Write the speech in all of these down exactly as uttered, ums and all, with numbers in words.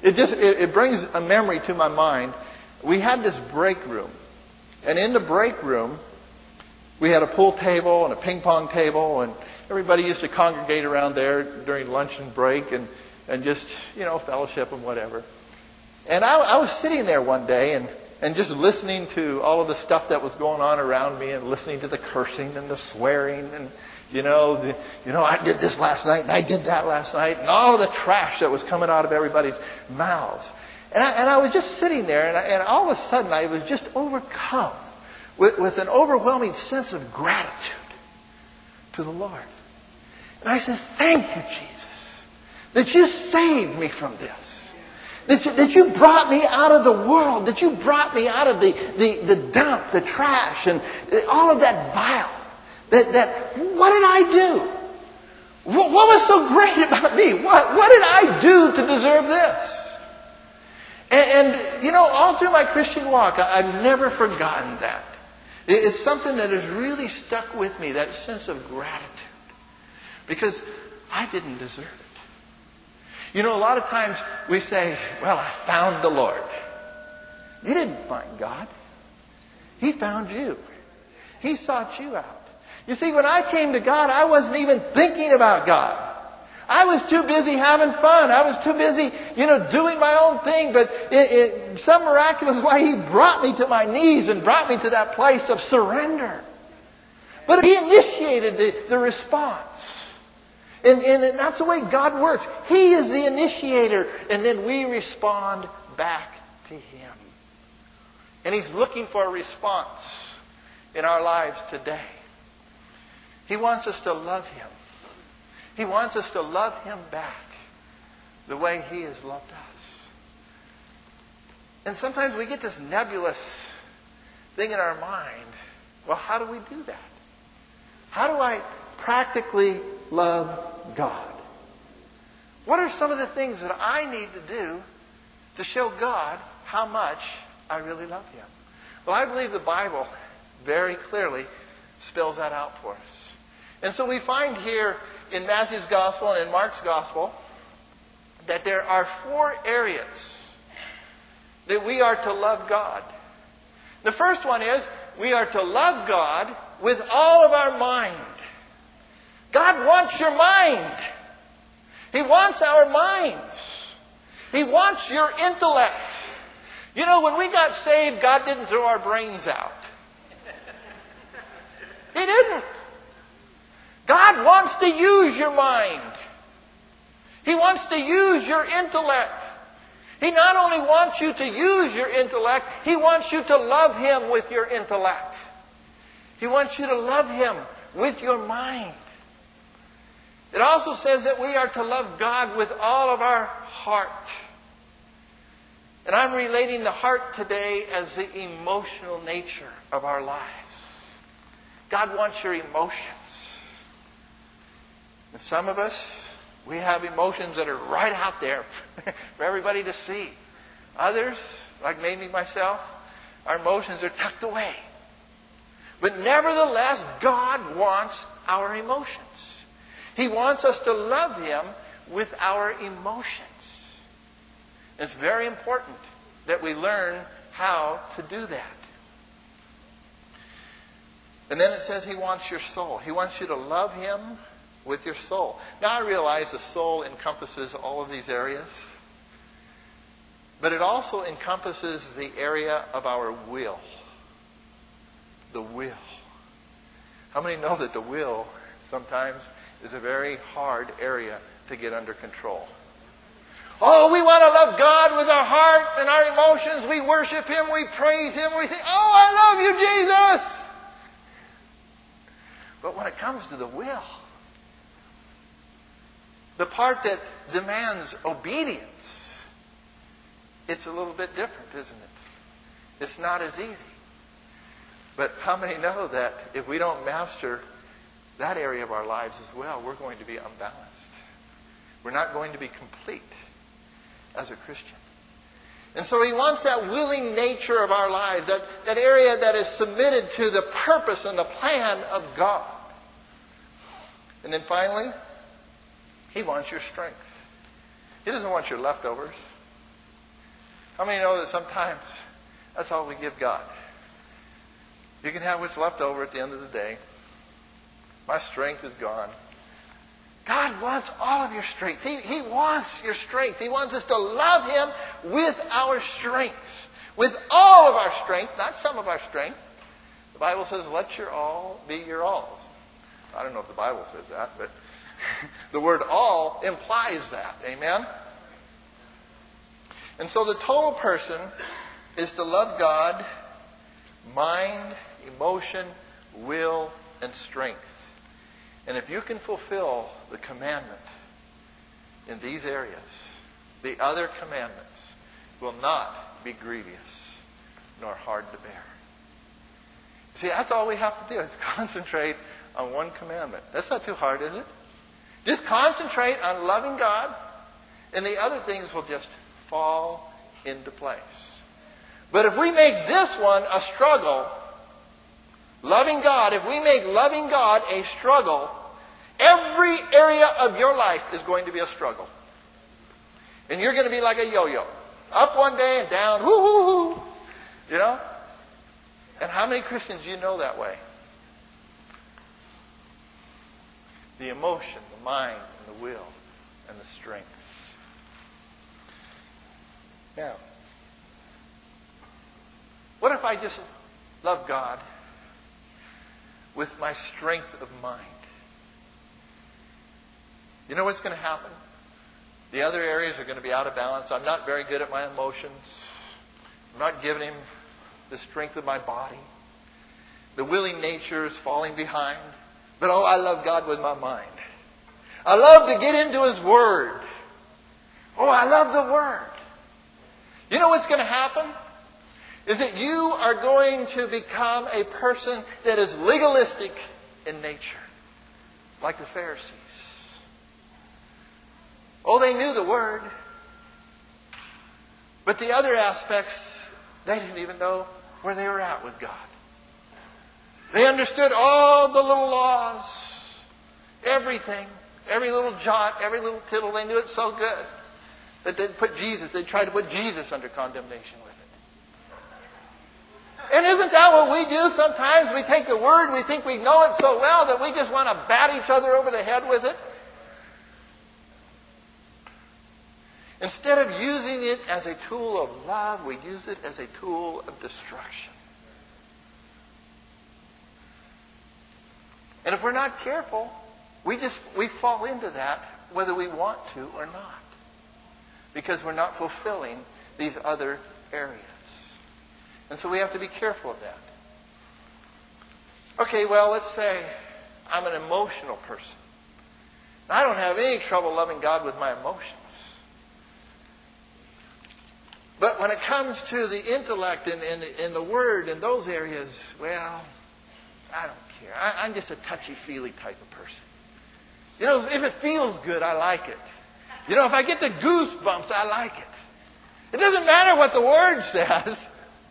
It just, it, it brings a memory to my mind. We had this break room. And in the break room, we had a pool table and a ping pong table, and everybody used to congregate around there during lunch and break and, and just, you know, fellowship and whatever. And I, I was sitting there one day and, and just listening to all of the stuff that was going on around me and listening to the cursing and the swearing and, you know, the, you know, I did this last night and I did that last night and all of the trash that was coming out of everybody's mouths. And I, and I was just sitting there and, I, and all of a sudden I was just overcome with, with an overwhelming sense of gratitude to the Lord. And I said, thank you, Jesus, that you saved me from this. That you, that you brought me out of the world. That you brought me out of the, the, the dump, the trash, and all of that vile. That, that, what did I do? What, what was so great about me? What, what did I do to deserve this? And, and, you know, all through my Christian walk, I, I've never forgotten that. It's something that has really stuck with me, that sense of gratitude. Because I didn't deserve it. You know, a lot of times we say, well, I found the Lord. You didn't find God. He found you. He sought you out. You see, when I came to God, I wasn't even thinking about God. I was too busy having fun. I was too busy, you know, doing my own thing. But in some miraculous way, He brought me to my knees and brought me to that place of surrender. But He initiated the, the response. And, and that's the way God works. He is the initiator, and then we respond back to Him. And He's looking for a response in our lives today. He wants us to love Him. He wants us to love Him back the way He has loved us. And sometimes we get this nebulous thing in our mind. Well, how do we do that? How do I practically love God? What are some of the things that I need to do to show God how much I really love Him? Well, I believe the Bible very clearly spells that out for us. And so we find here in Matthew's Gospel and in Mark's Gospel that there are four areas that we are to love God. The first one is we are to love God with all of our mind. God wants your mind. He wants our minds. He wants your intellect. You know, when we got saved, God didn't throw our brains out. He didn't. God wants to use your mind. He wants to use your intellect. He not only wants you to use your intellect, He wants you to love Him with your intellect. He wants you to love Him with your mind. It also says that we are to love God with all of our heart. And I'm relating the heart today as the emotional nature of our lives. God wants your emotions. And some of us, we have emotions that are right out there for everybody to see. Others, like maybe myself, our emotions are tucked away. But nevertheless, God wants our emotions. He wants us to love Him with our emotions. It's very important that we learn how to do that. And then it says He wants your soul. He wants you to love Him with your soul. Now I realize the soul encompasses all of these areas. But it also encompasses the area of our will. The will. How many know that the will sometimes is a very hard area to get under control? Oh, we want to love God with our heart and our emotions. We worship Him. We praise Him. We think, oh, I love you, Jesus. But when it comes to the will, the part that demands obedience, it's a little bit different, isn't it? It's not as easy. But how many know that if we don't master that area of our lives as well, we're going to be unbalanced. We're not going to be complete as a Christian. And so He wants that willing nature of our lives, that, that area that is submitted to the purpose and the plan of God. And then finally, He wants your strength. He doesn't want your leftovers. How many know that sometimes that's all we give God? You can have what's left over at the end of the day. My strength is gone. God wants all of your strength. He, he wants your strength. He wants us to love Him with our strength. With all of our strength, not some of our strength. The Bible says, let your all be your alls. I don't know if the Bible says that, but the word all implies that. Amen? And so the total person is to love God, mind, emotion, will, and strength. And if you can fulfill the commandment in these areas, the other commandments will not be grievous nor hard to bear. See, that's all we have to do is concentrate on one commandment. That's not too hard, is it? Just concentrate on loving God, and the other things will just fall into place. But if we make this one a struggle, loving God, if we make loving God a struggle, every area of your life is going to be a struggle. And you're going to be like a yo-yo. Up one day and down, whoo, whoo, whoo. You know? And how many Christians do you know that way? The emotion, the mind, and the will, and the strength. Now, what if I just love God with my strength of mind? You know what's going to happen? The other areas are going to be out of balance. I'm not very good at my emotions. I'm not giving Him the strength of my body. The willing nature is falling behind. But oh, I love God with my mind. I love to get into His Word. Oh, I love the Word. You know what's going to happen? Is that you are going to become a person that is legalistic in nature. Like the Pharisees. Oh, they knew the Word. But the other aspects, they didn't even know where they were at with God. They understood all the little laws. Everything. Every little jot, every little tittle. They knew it so good that they'd put Jesus, they'd try to put Jesus under condemnation with it. And isn't that what we do sometimes? We take the Word, we think we know it so well that we just want to bat each other over the head with it. Instead of using it as a tool of love, we use it as a tool of destruction. And if we're not careful, we just we fall into that whether we want to or not. Because we're not fulfilling these other areas. And so we have to be careful of that. Okay, well, let's say I'm an emotional person. I don't have any trouble loving God with my emotions. But when it comes to the intellect and, and, the, and the Word and those areas, well, I don't care. I, I'm just a touchy-feely type of person. You know, if it feels good, I like it. You know, if I get the goosebumps, I like it. It doesn't matter what the Word says.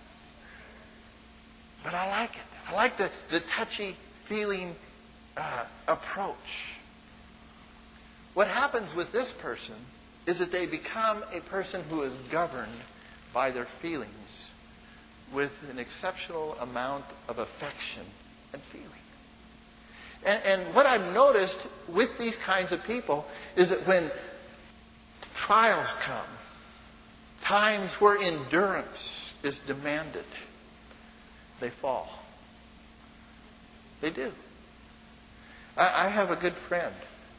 But I like it. I like the, the touchy-feeling uh, approach. What happens with this person is that they become a person who is governed by their feelings with an exceptional amount of affection and feeling. And, and what I've noticed with these kinds of people is that when trials come, times where endurance is demanded, they fall. They do. I, I have a good friend.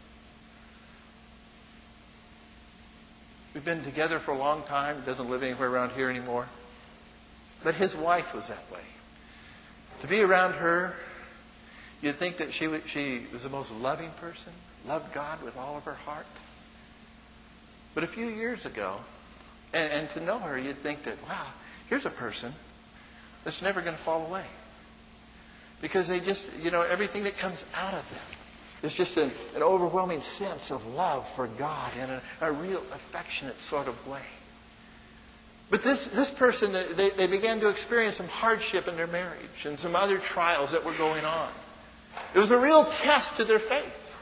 We've been together for a long time. He doesn't live anywhere around here anymore. But his wife was that way. To be around her, you'd think that she was, she was the most loving person, loved God with all of her heart. But a few years ago, and, and to know her, you'd think that, wow, here's a person that's never going to fall away. Because they just, you know, everything that comes out of them is just an, an overwhelming sense of love for God in a, a real affectionate sort of way. But this, this person, they, they began to experience some hardship in their marriage and some other trials that were going on. It was a real test to their faith.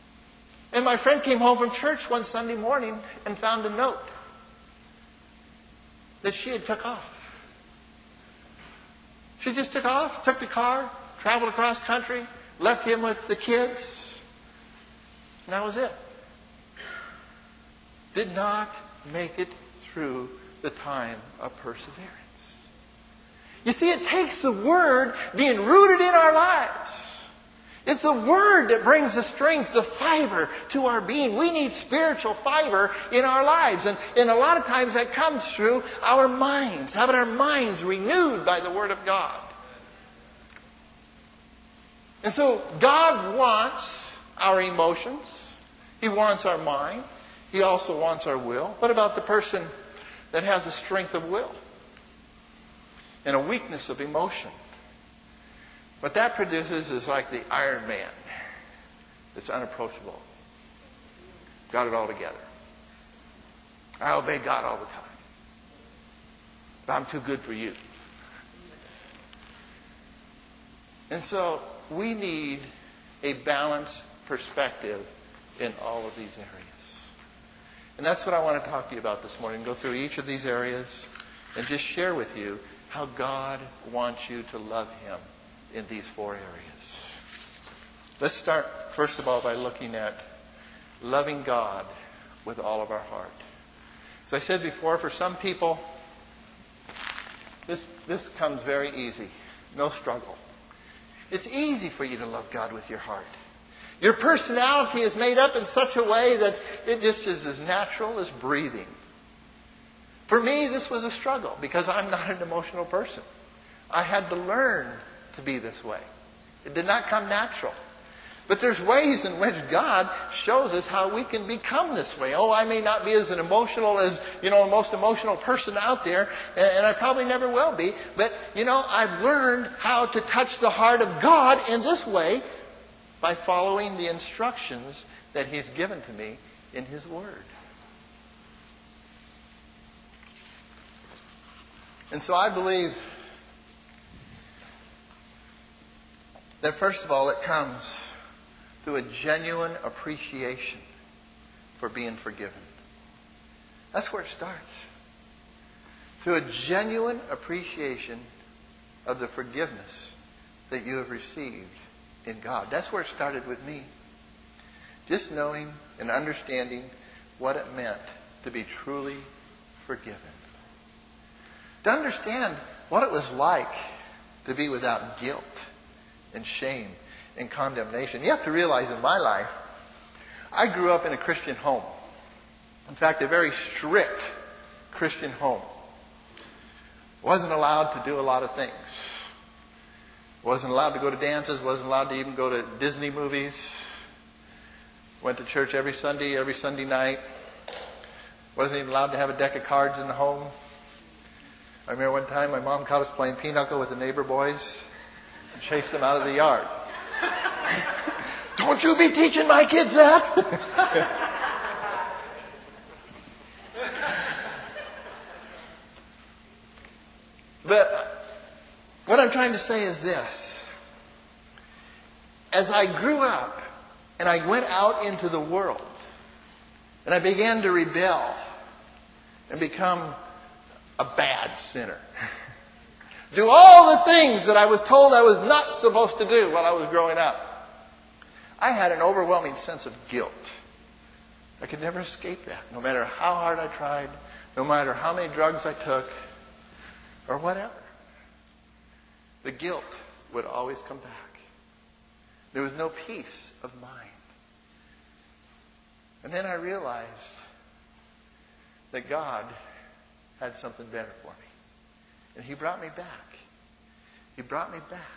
And my friend came home from church one Sunday morning and found a note. that she had took off. She just took off, took the car, traveled across country, left him with the kids, and that was it. Did not make it through the time of perseverance. You see, it takes the Word being rooted in our lives. It's the Word that brings the strength, the fiber to our being. We need spiritual fiber in our lives. And, and a lot of times that comes through our minds, having our minds renewed by the Word of God. And so God wants our emotions. He wants our mind. He also wants our will. What about the person that has a strength of will and a weakness of emotion? What that produces is like the Iron Man. It's unapproachable. Got it all together. I obey God all the time. But I'm too good for you. And so we need a balanced perspective in all of these areas. And that's what I want to talk to you about this morning. Go through each of these areas and just share with you how God wants you to love Him in these four areas. Let's start, first of all, by looking at loving God with all of our heart. As I said before, for some people, this, this comes very easy. No struggle. It's easy for you to love God with your heart. Your personality is made up in such a way that it just is as natural as breathing. For me, this was a struggle because I'm not an emotional person. I had to learn to be this way. It did not come natural. But there's ways in which God shows us how we can become this way. Oh, I may not be as an emotional as, you know, the most emotional person out there, and I probably never will be. But, you know, I've learned how to touch the heart of God in this way by following the instructions that He's given to me in His Word. And so I believe that first of all, it comes through a genuine appreciation for being forgiven. That's where it starts. Through a genuine appreciation of the forgiveness that you have received in God. That's where it started with me. Just knowing and understanding what it meant to be truly forgiven. To understand what it was like to be without guilt and shame and condemnation. You have to realize in my life, I grew up in a Christian home. In fact, a very strict Christian home. Wasn't allowed to do a lot of things. Wasn't allowed to go to dances. Wasn't allowed to even go to Disney movies. Went to church every Sunday, every Sunday night. Wasn't even allowed to have a deck of cards in the home. I remember one time my mom caught us playing pinochle with the neighbor boys and chased them out of the yard. Don't you be teaching my kids that! But what I'm trying to say is this. As I grew up and I went out into the world and I began to rebel and become a bad sinner. Do all the things that I was told I was not supposed to do while I was growing up. I had an overwhelming sense of guilt. I could never escape that, no matter how hard I tried, no matter how many drugs I took, or whatever. The guilt would always come back. There was no peace of mind. And then I realized that God had something better for me. And He brought me back. He brought me back.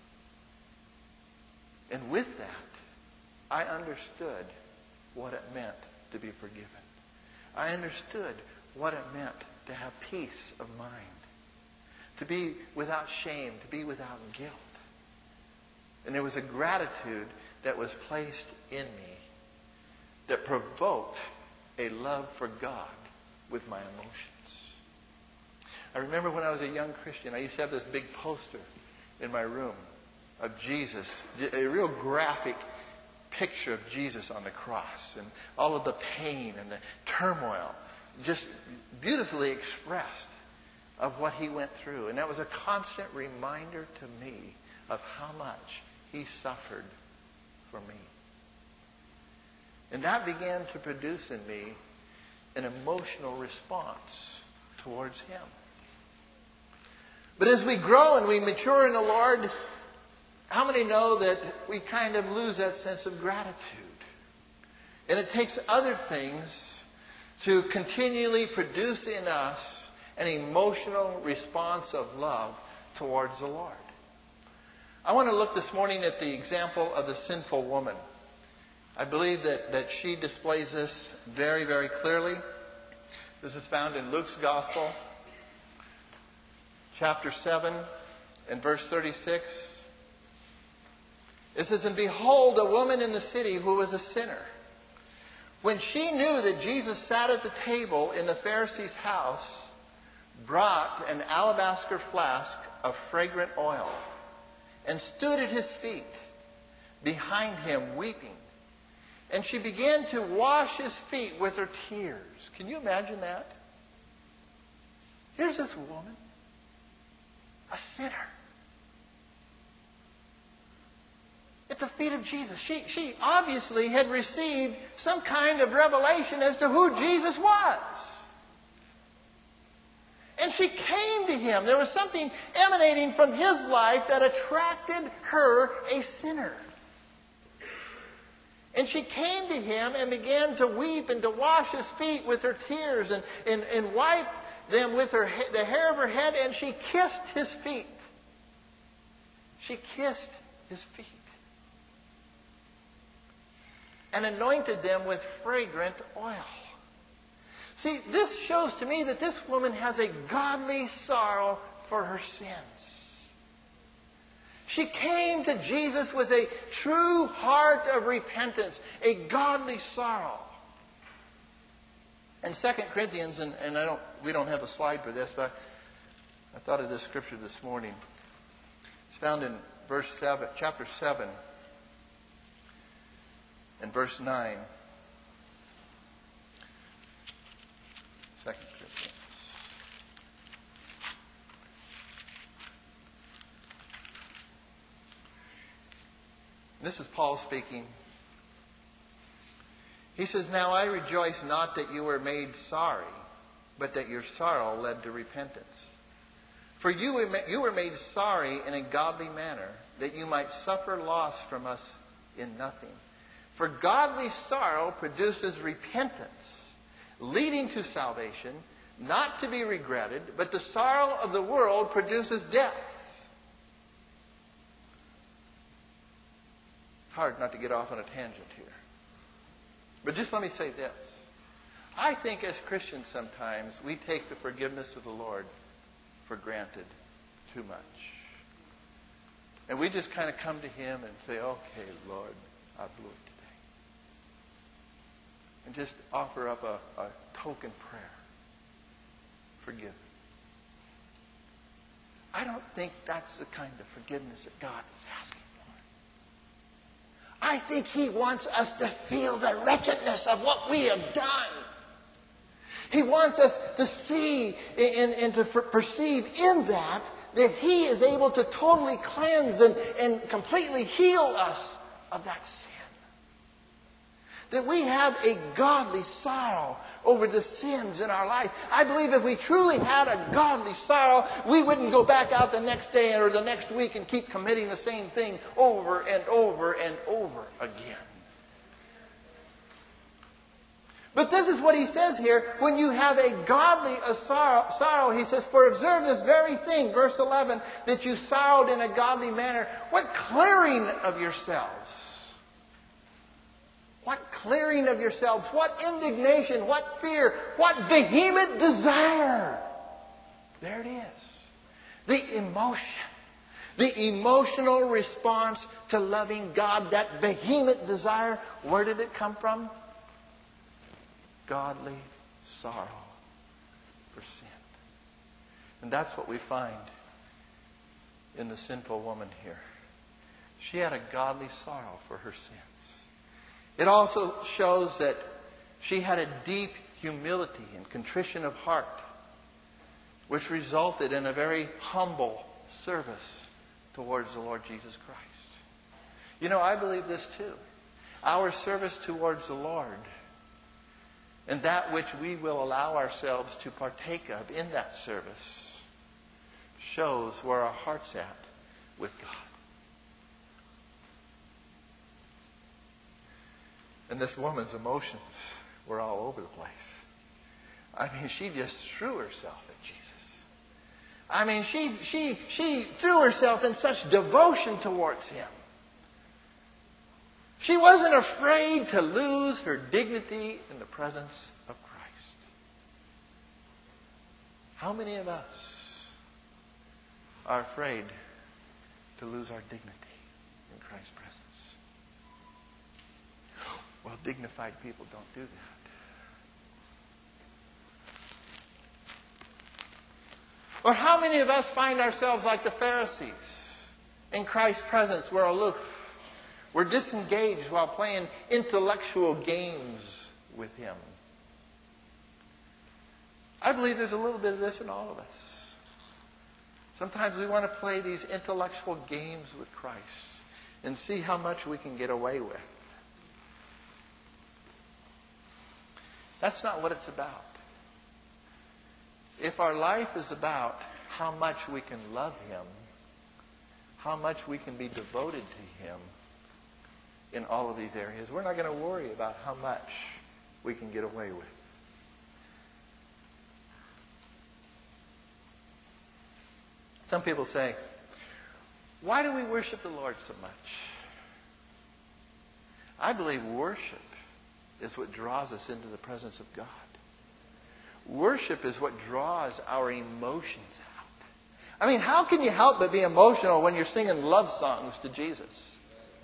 And with that, I understood what it meant to be forgiven. I understood what it meant to have peace of mind. To be without shame, to be without guilt. And there was a gratitude that was placed in me that provoked a love for God with my emotions. I remember when I was a young Christian, I used to have this big poster in my room of Jesus, a real graphic picture of Jesus on the cross and all of the pain and the turmoil just beautifully expressed of what he went through. And that was a constant reminder to me of how much he suffered for me. And that began to produce in me an emotional response towards him. But as we grow and we mature in the Lord, how many know that we kind of lose that sense of gratitude? And it takes other things to continually produce in us an emotional response of love towards the Lord. I want to look this morning at the example of the sinful woman. I believe that, that she displays this very, very clearly. This is found in Luke's Gospel, chapter seven, and verse thirty-six. It says, "And behold, a woman in the city who was a sinner. When she knew that Jesus sat at the table in the Pharisee's house, brought an alabaster flask of fragrant oil, and stood at his feet, behind him weeping. And she began to wash his feet with her tears." Can you imagine that? Here's this woman, a sinner, at the feet of Jesus. She, she obviously had received some kind of revelation as to who Jesus was. And she came to him. There was something emanating from his life that attracted her, a sinner. And she came to him and began to weep and to wash his feet with her tears and, and, and wiped them with her, the hair of her head, and she kissed his feet. She kissed his feet. And anointed them with fragrant oil. See, this shows to me that this woman has a godly sorrow for her sins. She came to Jesus with a true heart of repentance, a godly sorrow. In Second Corinthians, and, and I don't, we don't have a slide for this, but I thought of this scripture this morning. It's found in verse seven, chapter seven, and verse nine. Second Corinthians. This is Paul speaking. He says, "Now I rejoice not that you were made sorry, but that your sorrow led to repentance. For you were, you were made sorry in a godly manner, that you might suffer loss from us in nothing. For godly sorrow produces repentance, leading to salvation, not to be regretted, but the sorrow of the world produces death." It's hard not to get off on a tangent here. But just let me say this. I think as Christians sometimes we take the forgiveness of the Lord for granted too much. And we just kind of come to Him and say, "Okay, Lord, I blew it today." And just offer up a, a token prayer. Forgive me. I don't think that's the kind of forgiveness that God is asking for. I think He wants us to feel the wretchedness of what we have done. He wants us to see and, and to perceive in that that He is able to totally cleanse and, and completely heal us of that sin. That we have a godly sorrow over the sins in our life. I believe if we truly had a godly sorrow, we wouldn't go back out the next day or the next week and keep committing the same thing over and over and over again. But this is what he says here. When you have a godly a sorrow, sorrow, he says, "For observe this very thing," verse eleven, "that you sorrowed in a godly manner." What clearing of yourselves. What clearing of yourselves. What indignation. What fear. What vehement desire. There it is. The emotion. The emotional response to loving God. That vehement desire. Where did it come from? Godly sorrow for sin. And that's what we find in the sinful woman here. She had a godly sorrow for her sins. It also shows that she had a deep humility and contrition of heart. which resulted in a very humble service towards the Lord Jesus Christ. You know, I believe this too. Our service towards the Lord and that which we will allow ourselves to partake of in that service shows where our heart's at with God. And this woman's emotions were all over the place. I mean, she just threw herself at Jesus. I mean, she, she, she threw herself in such devotion towards Him. She wasn't afraid to lose her dignity in the presence of Christ. How many of us are afraid to lose our dignity in Christ's presence? Well, dignified people don't do that. Or how many of us find ourselves like the Pharisees? In Christ's presence, we're aloof. We're disengaged while playing intellectual games with Him. I believe there's a little bit of this in all of us. Sometimes we want to play these intellectual games with Christ and see how much we can get away with. That's not what it's about. If our life is about how much we can love Him, how much we can be devoted to Him in all of these areas, we're not going to worry about how much we can get away with. Some people say, why do we worship the Lord so much? I believe worship is what draws us into the presence of God. Worship is what draws our emotions out. I mean, how can you help but be emotional when you're singing love songs to Jesus?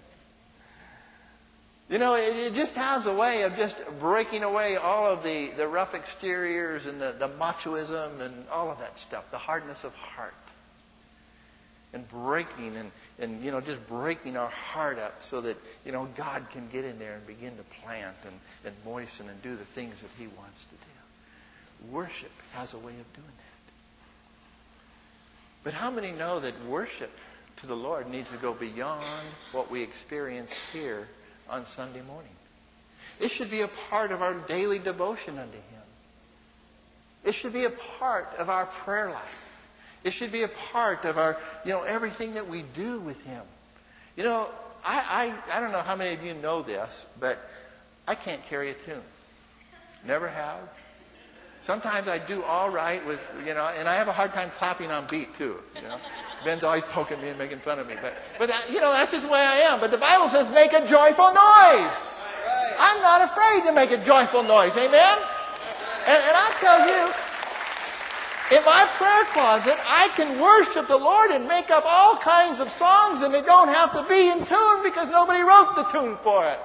You know, it, it just has a way of just breaking away all of the, the rough exteriors and the, the machoism and all of that stuff, the hardness of heart. And breaking and, and, you know, just breaking our heart up so that, you know, God can get in there and begin to plant and, and moisten and do the things that He wants to do. Worship has a way of doing that. But how many know that worship to the Lord needs to go beyond what we experience here on Sunday morning? It should be a part of our daily devotion unto Him. It should be a part of our prayer life. It should be a part of our, you know, everything that we do with Him. You know, I, I, I don't know how many of you know this, but I can't carry a tune. Never have. Sometimes I do all right with, you know, and I have a hard time clapping on beat too. You know, Ben's always poking me and making fun of me, but, but that, you know, that's just the way I am. But the Bible says, make a joyful noise. I'm not afraid to make a joyful noise. Amen? And, and I'll tell you, in my prayer closet, I can worship the Lord and make up all kinds of songs, and they don't have to be in tune because nobody wrote the tune for it.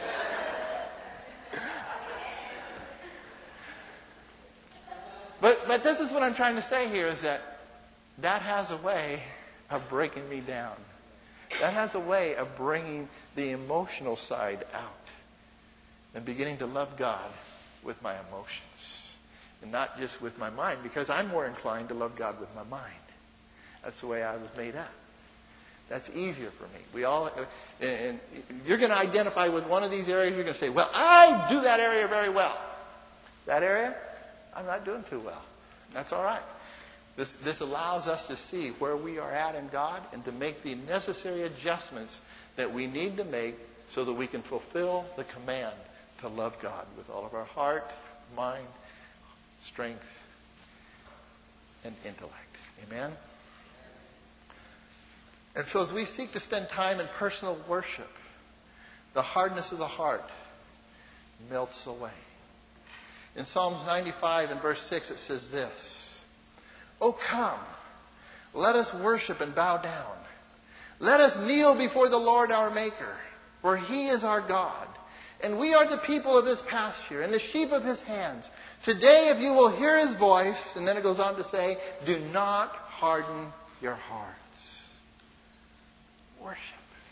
But but this is what I'm trying to say here is that that has a way of breaking me down. That has a way of bringing the emotional side out and beginning to love God with my emotions and not just with my mind, because I'm more inclined to love God with my mind. That's the way I was made up. That's easier for me. We all, and you're going to identify with one of these areas. You're going to say, well, I do that area very well. That area, I'm not doing too well. That's all right. This, this allows us to see where we are at in God and to make the necessary adjustments that we need to make so that we can fulfill the command to love God with all of our heart, mind, strength, and intellect. Amen? And so as we seek to spend time in personal worship, the hardness of the heart melts away. In Psalms ninety-five and verse six it says this, "O come, let us worship and bow down. Let us kneel before the Lord our Maker, for He is our God, and we are the people of His pasture and the sheep of His hands. Today if you will hear His voice," and then it goes on to say, "do not harden your hearts." Worship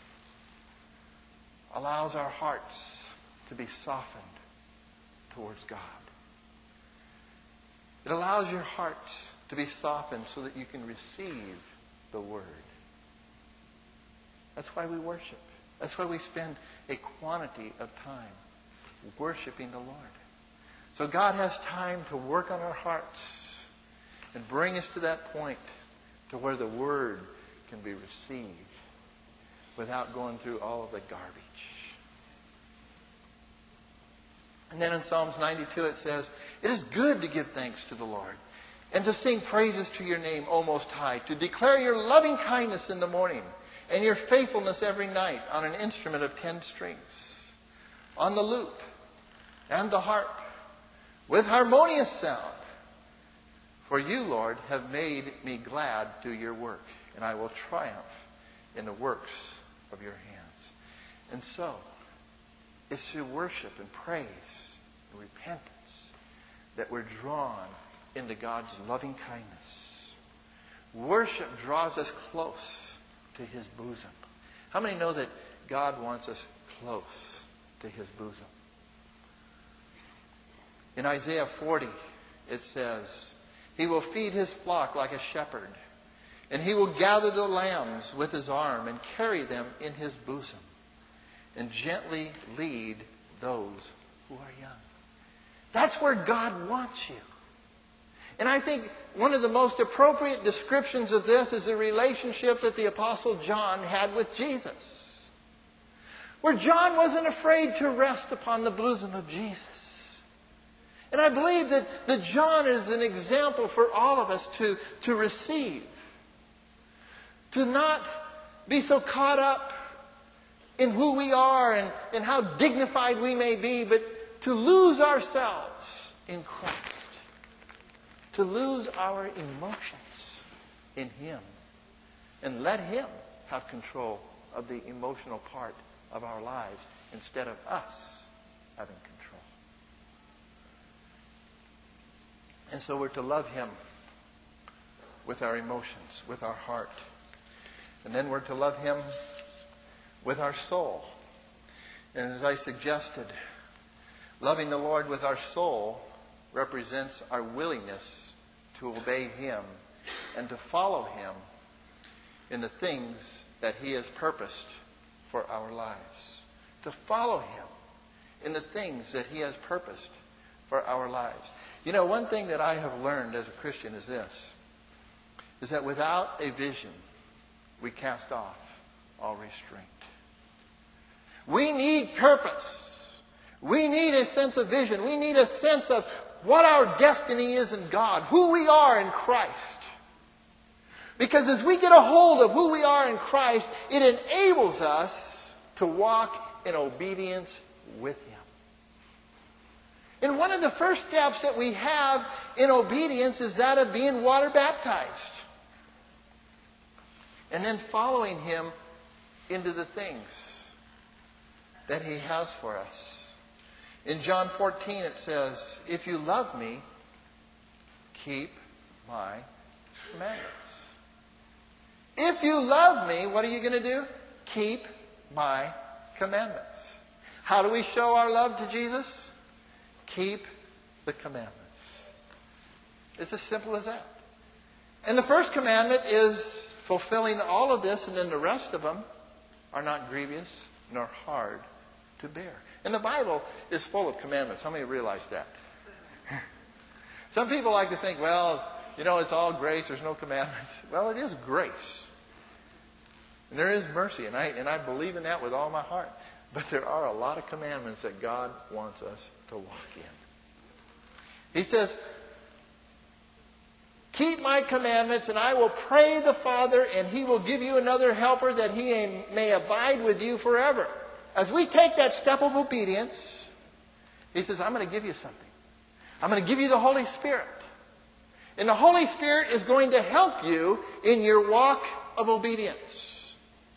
allows our hearts to be softened towards God. It allows your hearts to be softened so that you can receive the Word. That's why we worship. That's why we spend a quantity of time worshiping the Lord. So God has time to work on our hearts and bring us to that point to where the Word can be received without going through all of the garbage. And then in Psalms ninety-two it says, "It is good to give thanks to the Lord and to sing praises to your name, O Most High, to declare your loving kindness in the morning and your faithfulness every night on an instrument of ten strings, on the lute and the harp, with harmonious sound. For you, Lord, have made me glad through your work, and I will triumph in the works of your hands." And so, it's through worship and praise and repentance that we're drawn into God's loving kindness. Worship draws us close to His bosom. How many know that God wants us close to His bosom? In Isaiah forty, it says, "He will feed His flock like a shepherd, and He will gather the lambs with His arm and carry them in His bosom, and gently lead those who are young." That's where God wants you. And I think one of the most appropriate descriptions of this is the relationship that the Apostle John had with Jesus, where John wasn't afraid to rest upon the bosom of Jesus. And I believe that, that John is an example for all of us to, to receive. To not be so caught up in who we are and, and how dignified we may be, but to lose ourselves in Christ. To lose our emotions in Him. And let Him have control of the emotional part of our lives instead of us having control. And so we're to love Him with our emotions, with our heart. And then we're to love Him with our soul. And as I suggested, loving the Lord with our soul represents our willingness to obey Him and to follow Him in the things that He has purposed for our lives. To follow Him in the things that He has purposed for our lives. You know, one thing that I have learned as a Christian is this, is that without a vision, we cast off all restraint. We need purpose. We need a sense of vision. We need a sense of what our destiny is in God, who we are in Christ. Because as we get a hold of who we are in Christ, it enables us to walk in obedience with Him. And one of the first steps that we have in obedience is that of being water baptized. And then following Him into the things that He has for us. In John fourteen it says, "If you love me, keep my commandments." If you love me, what are you going to do? Keep my commandments. How do we show our love to Jesus? Keep the commandments. It's as simple as that. And the first commandment is fulfilling all of this, and then the rest of them are not grievous nor hard to bear. And the Bible is full of commandments. How many realize that? Some people like to think, well, you know, it's all grace, there's no commandments. Well, it is grace. And there is mercy, and I, and I believe in that with all my heart. But there are a lot of commandments that God wants us to walk in. He says, "Keep my commandments, and I will pray the Father, and He will give you another helper that He may abide with you forever." As we take that step of obedience, He says, I'm going to give you something. I'm going to give you the Holy Spirit. And the Holy Spirit is going to help you in your walk of obedience.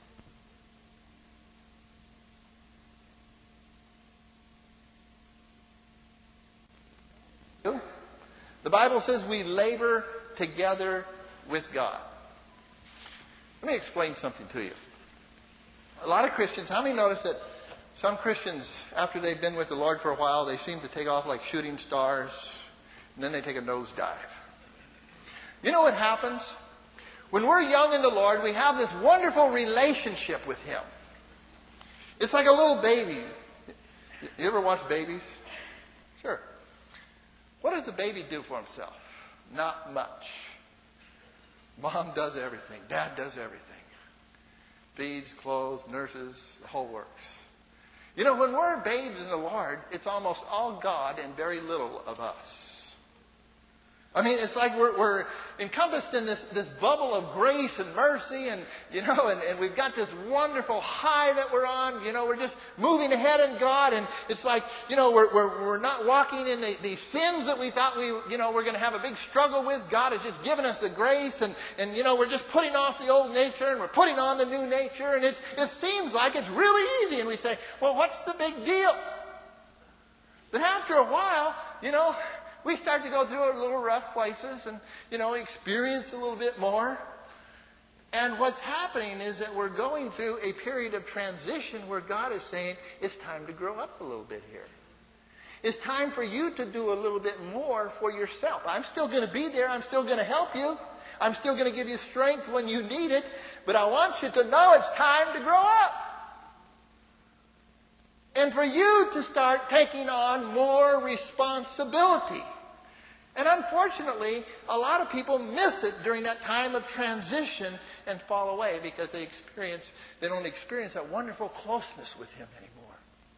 The Bible says we labor together with God. Let me explain something to you. A lot of Christians, how many notice that some Christians, after they've been with the Lord for a while, they seem to take off like shooting stars, and then they take a nosedive. You know what happens? When we're young in the Lord, we have this wonderful relationship with Him. It's like a little baby. You ever watch babies? Sure. What does the baby do for himself? Not much. Mom does everything. Dad does everything. Feeds, clothes, nurses, the whole works. You know, when we're babes in the Lord, it's almost all God and very little of us. I mean, it's like we're, we're encompassed in this, this bubble of grace and mercy, and, you know, and, and we've got this wonderful high that we're on. You know, we're just moving ahead in God, and it's like, you know, we're, we're, we're not walking in the, the sins that we thought we, you know, we're going to have a big struggle with. God has just given us the grace, and, and, you know, we're just putting off the old nature, and we're putting on the new nature, and it's, it seems like it's really easy, and we say, well, what's the big deal? But after a while, you know, we start to go through a little rough places and, you know, experience a little bit more. And what's happening is that we're going through a period of transition where God is saying, it's time to grow up a little bit here. It's time for you to do a little bit more for yourself. I'm still going to be there. I'm still going to help you. I'm still going to give you strength when you need it. But I want you to know it's time to grow up. And for you to start taking on more responsibility. And unfortunately, a lot of people miss it during that time of transition and fall away because they experience, they don't experience that wonderful closeness with Him anymore.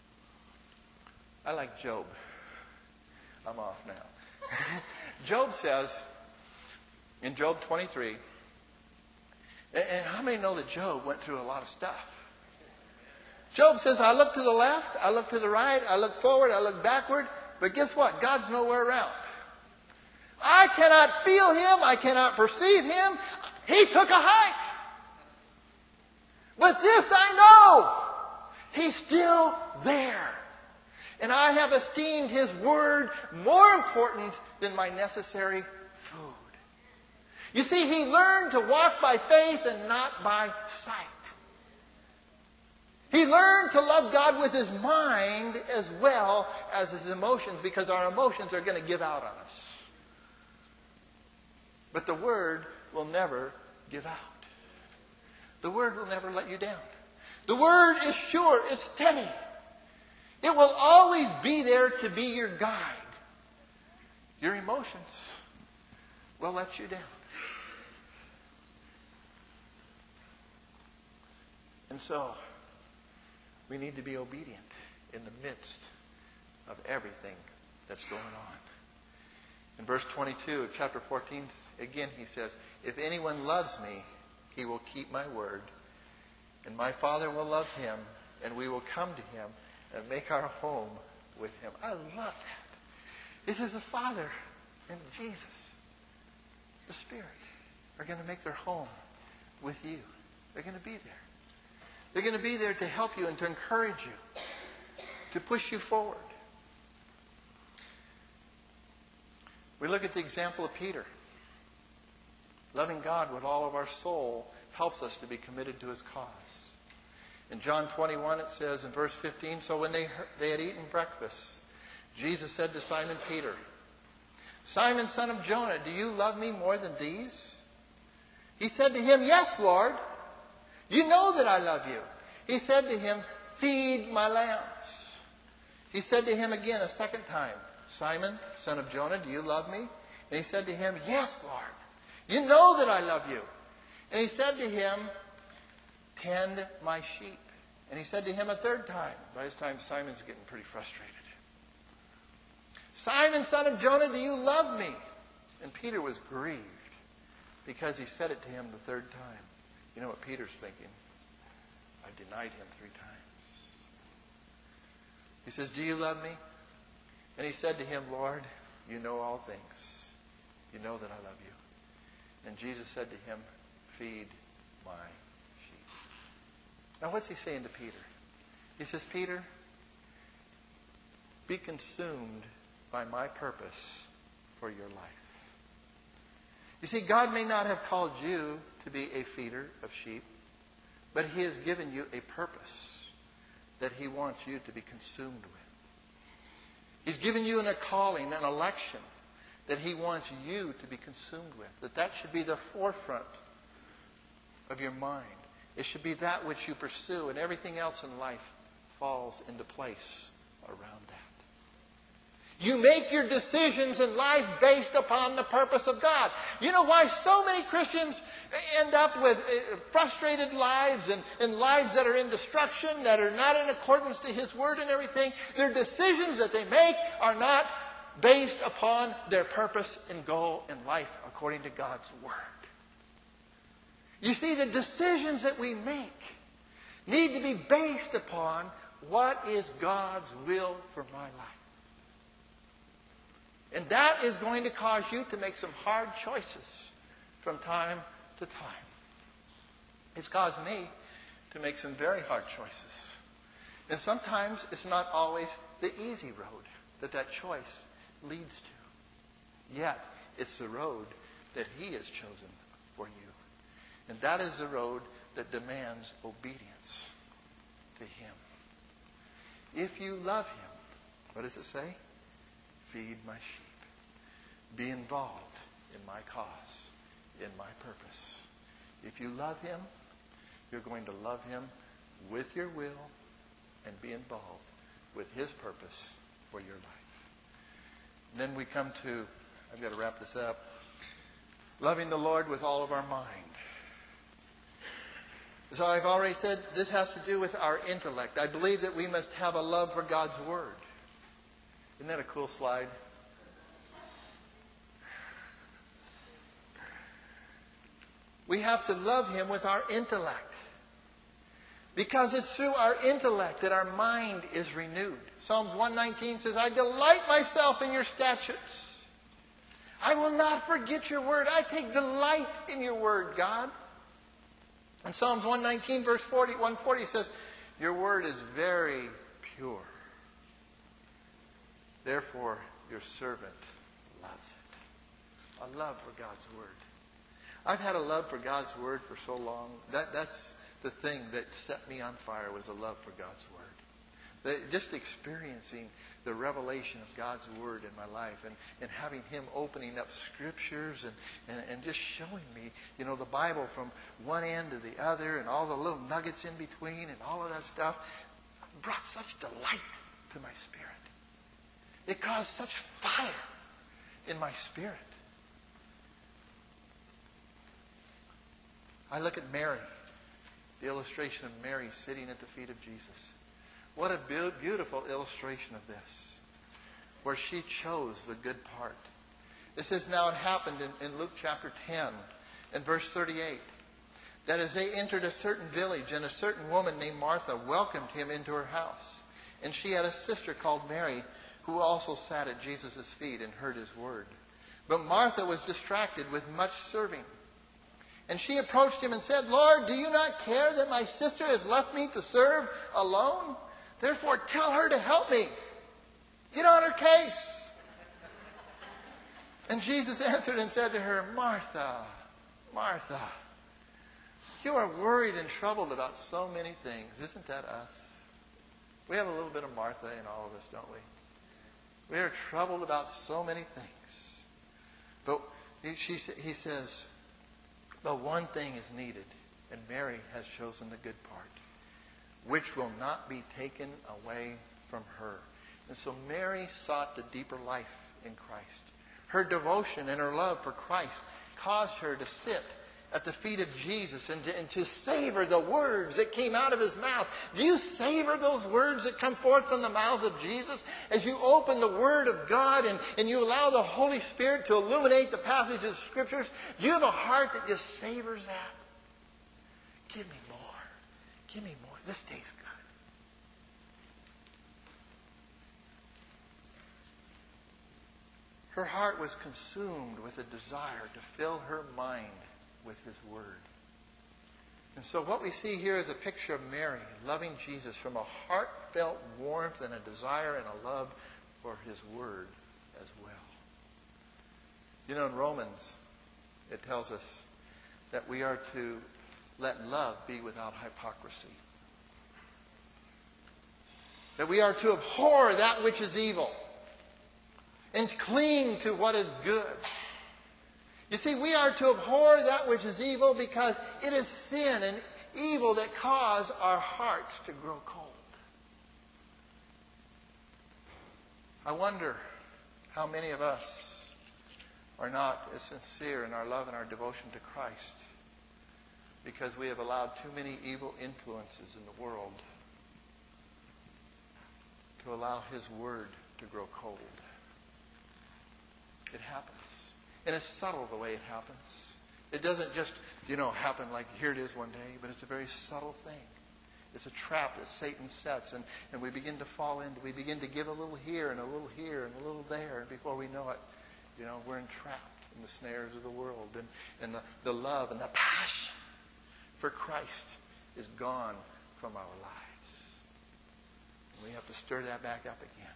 I like Job. I'm off now. Job says, in Job twenty-three, and how many know that Job went through a lot of stuff? Job says, I look to the left, I look to the right, I look forward, I look backward, but guess what? God's nowhere around. I cannot feel Him, I cannot perceive Him. He took a hike. But this I know, He's still there. And I have esteemed His word more important than my necessary food. You see, he learned to walk by faith and not by sight. He learned to love God with his mind as well as his emotions, because our emotions are going to give out on us. But the Word will never give out. The Word will never let you down. The Word is sure, it's steady. It will always be there to be your guide. Your emotions will let you down. And so, we need to be obedient in the midst of everything that's going on. In verse twenty-two of chapter fourteen, again he says, if anyone loves me, he will keep my word, and my Father will love him, and we will come to him and make our home with him. I love that. This is the Father and Jesus, the Spirit, are going to make their home with you. They're going to be there. They're going to be there to help you and to encourage you, to push you forward. We look at the example of Peter. Loving God with all of our soul helps us to be committed to his cause. In John twenty-one, it says in verse fifteen, so when they, heard, they had eaten breakfast, Jesus said to Simon Peter, Simon, son of Jonah, do you love me more than these? He said to him, yes, Lord. You know that I love you. He said to him, feed my lambs. He said to him again a second time, Simon, son of Jonah, do you love me? And he said to him, yes, Lord. You know that I love you. And he said to him, tend my sheep. And he said to him a third time. By this time, Simon's getting pretty frustrated. Simon, son of Jonah, do you love me? And Peter was grieved because he said it to him the third time. You know what Peter's thinking? I denied him three times. He says, do you love me? And he said to him, Lord, you know all things. You know that I love you. And Jesus said to him, feed my sheep. Now what's he saying to Peter? He says, Peter, be consumed by my purpose for your life. You see, God may not have called you to be a feeder of sheep, but he has given you a purpose that he wants you to be consumed with. He's given you a calling, an election, that He wants you to be consumed with. That that should be the forefront of your mind. It should be that which you pursue, and everything else in life falls into place around that. You make your decisions in life based upon the purpose of God. You know why so many Christians end up with frustrated lives and, and lives that are in destruction, that are not in accordance to His Word and everything? Their decisions that they make are not based upon their purpose and goal in life according to God's Word. You see, the decisions that we make need to be based upon what is God's will for my life. And that is going to cause you to make some hard choices from time to time. It's caused me to make some very hard choices. And sometimes it's not always the easy road that that choice leads to. Yet, it's the road that He has chosen for you. And that is the road that demands obedience to Him. If you love Him, what does it say? Feed my sheep. Be involved in my cause, in my purpose. If you love Him, you're going to love Him with your will and be involved with His purpose for your life. And then we come to, I've got to wrap this up, loving the Lord with all of our mind. So I've already said this has to do with our intellect. I believe that we must have a love for God's Word. Isn't that a cool slide? We have to love Him with our intellect. Because it's through our intellect that our mind is renewed. Psalms one nineteen says, I delight myself in your statutes. I will not forget your word. I take delight in your word, God. And Psalms one nineteen verse forty, one forty says, your word is very pure. Therefore, your servant loves it. A love for God's Word. I've had a love for God's Word for so long. That, that's the thing that set me on fire, was a love for God's Word. The, just experiencing the revelation of God's Word in my life, and, and having Him opening up Scriptures and, and, and just showing me, you know, the Bible from one end to the other and all the little nuggets in between and all of that stuff brought such delight to my spirit. It caused such fire in my spirit. I look at Mary, the illustration of Mary sitting at the feet of Jesus. What a beautiful illustration of this, where she chose the good part. It says, now it happened in, in Luke chapter ten and verse thirty-eight, that as they entered a certain village, and a certain woman named Martha welcomed Him into her house. And she had a sister called Mary, who also sat at Jesus' feet and heard His word. But Martha was distracted with much serving. And she approached Him and said, Lord, do you not care that my sister has left me to serve alone? Therefore, tell her to help me. Get on her case. And Jesus answered and said to her, Martha, Martha, you are worried and troubled about so many things. Isn't that us? We have a little bit of Martha in all of us, don't we? We are troubled about so many things. But he, she, he says, but one thing is needed, and Mary has chosen the good part, which will not be taken away from her. And so Mary sought the deeper life in Christ. Her devotion and her love for Christ caused her to sit at the feet of Jesus and to, and to savor the words that came out of His mouth. Do you savor those words that come forth from the mouth of Jesus? As you open the Word of God and, and you allow the Holy Spirit to illuminate the passages of Scriptures, do you have a heart that just savors that? Give me more. Give me more. This tastes good. Her heart was consumed with a desire to fill her mind with His Word. And so what we see here is a picture of Mary loving Jesus from a heartfelt warmth and a desire and a love for His Word as well. You know, in Romans, it tells us that we are to let love be without hypocrisy. That we are to abhor that which is evil. and cling to what is good. You see, we are to abhor that which is evil because it is sin and evil that cause our hearts to grow cold. I wonder how many of us are not as sincere in our love and our devotion to Christ because we have allowed too many evil influences in the world to allow His Word to grow cold. It happens. And it's subtle the way it happens. It doesn't just, you know, happen like here it is one day, but it's a very subtle thing. It's a trap that Satan sets, and, and we begin to fall into. We begin to give a little here and a little here and a little there, and before we know it, you know, we're entrapped in the snares of the world. And, and the, the love and the passion for Christ is gone from our lives. And we have to stir that back up again.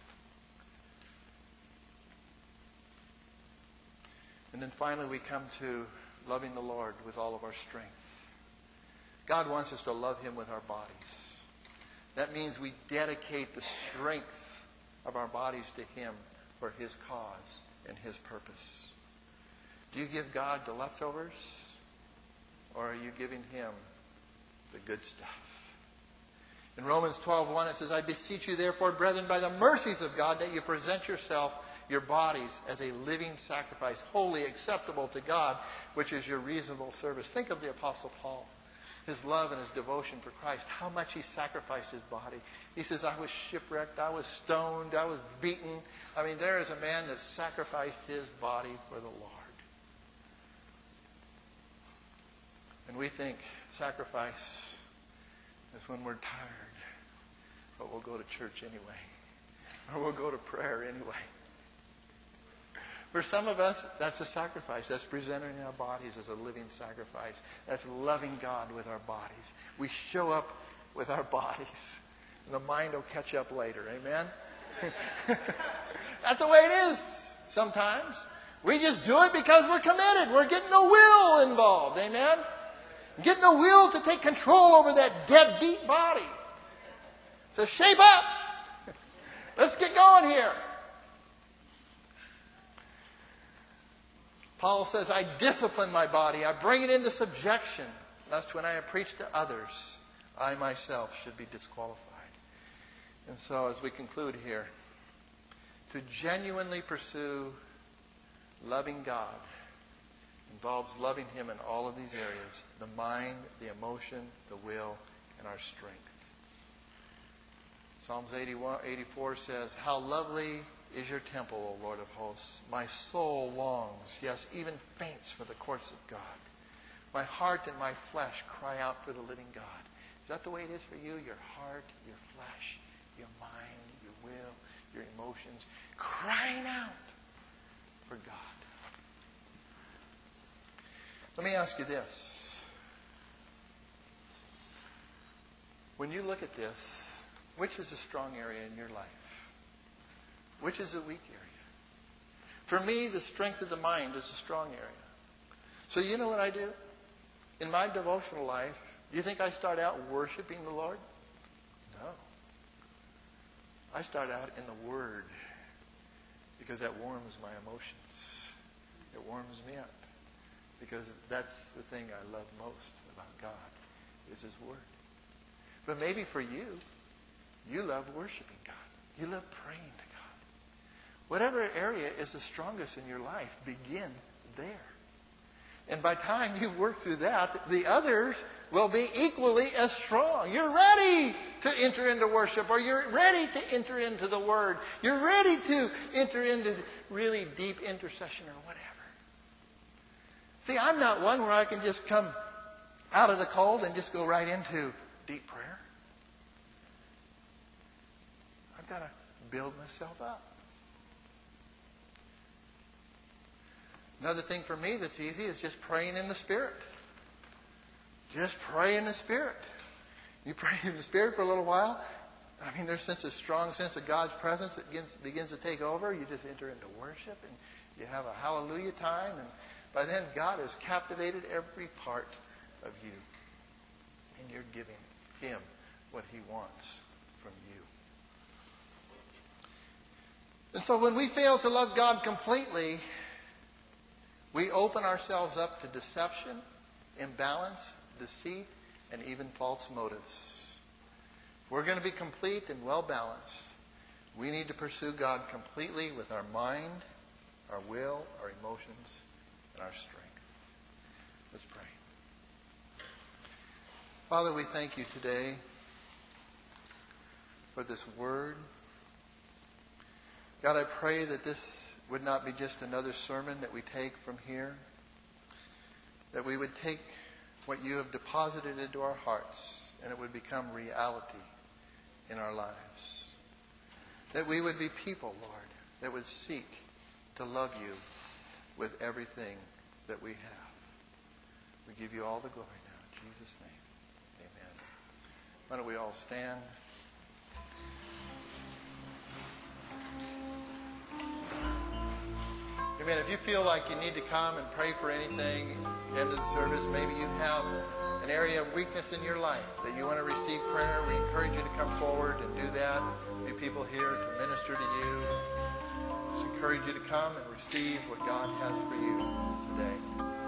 And then finally we come to loving the Lord with all of our strength. God wants us to love Him with our bodies. That means we dedicate the strength of our bodies to Him for His cause and His purpose. Do you give God the leftovers? Or are you giving Him the good stuff? In Romans twelve one it says, I beseech you therefore, brethren, by the mercies of God, that you present yourself your bodies as a living sacrifice, wholly acceptable to God, which is your reasonable service. Think of the Apostle Paul, his love and his devotion for Christ, how much he sacrificed his body. He says, I was shipwrecked, I was stoned, I was beaten. I mean, there is a man that sacrificed his body for the Lord. And we think sacrifice is when we're tired, but we'll go to church anyway, or we'll go to prayer anyway. For some of us, that's a sacrifice. That's presenting our bodies as a living sacrifice. That's loving God with our bodies. We show up with our bodies. And the mind will catch up later. Amen? That's the way it is sometimes. We just do it because we're committed. We're getting the will involved. Amen? Getting the will to take control over that deadbeat body. So shape up. Let's get going here. Paul says, I discipline my body. I bring it into subjection, lest when I preach to others, I myself should be disqualified. And so as we conclude here, to genuinely pursue loving God involves loving Him in all of these areas: the mind, the emotion, the will, and our strength. Psalms eighty-one, eighty-four says, how lovely is your temple, O Lord of hosts. My soul longs, yes, even faints for the courts of God. My heart and my flesh cry out for the living God. Is that the way it is for you? Your heart, your flesh, your mind, your will, your emotions, crying out for God. Let me ask you this. When you look at this, which is a strong area in your life? Which is a weak area? For me, the strength of the mind is a strong area. So you know what I do? In my devotional life, do you think I start out worshiping the Lord? No. I start out in the Word, because that warms my emotions. It warms me up. Because that's the thing I love most about God, is His Word. But maybe for you, you love worshiping God. You love praying to God. Whatever area is the strongest in your life, begin there. And by the time you work through that, the others will be equally as strong. You're ready to enter into worship, or you're ready to enter into the Word. You're ready to enter into really deep intercession or whatever. See, I'm not one where I can just come out of the cold and just go right into deep prayer. I've got to build myself up. Another thing for me that's easy is just praying in the Spirit. Just pray in the Spirit. You pray in the Spirit for a little while. I mean, there's such a strong sense of God's presence that begins, begins to take over. You just enter into worship and you have a hallelujah time. And by then, God has captivated every part of you. And you're giving Him what He wants from you. And so when we fail to love God completely, we open ourselves up to deception, imbalance, deceit, and even false motives. If we're going to be complete and well balanced, we need to pursue God completely with our mind, our will, our emotions, and our strength. Let's pray. Father, we thank you today for this word. God, I pray that this would not be just another sermon that we take from here, that we would take what you have deposited into our hearts and it would become reality in our lives. That we would be people, Lord, that would seek to love you with everything that we have. We give you all the glory now. In Jesus' name, amen. Why don't we all stand? Amen. If you feel like you need to come and pray for anything end of the service, maybe you have an area of weakness in your life that you want to receive prayer, we encourage you to come forward and do that. Be people here to minister to you. Just encourage you to come and receive what God has for you today.